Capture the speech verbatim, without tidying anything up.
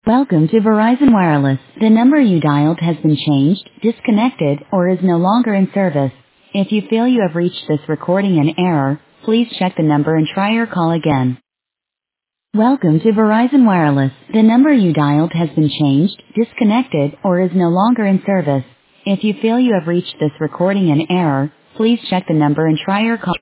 Welcome to Verizon Wireless. The number you dialed has been changed, disconnected, or is no longer in service. If you feel you have reached this recording in error, please check the number and try your call again. Welcome to Verizon Wireless. The number you dialed has been changed, disconnected, or is no longer in service. If you feel you have reached this recording in error, please check the number and try your call.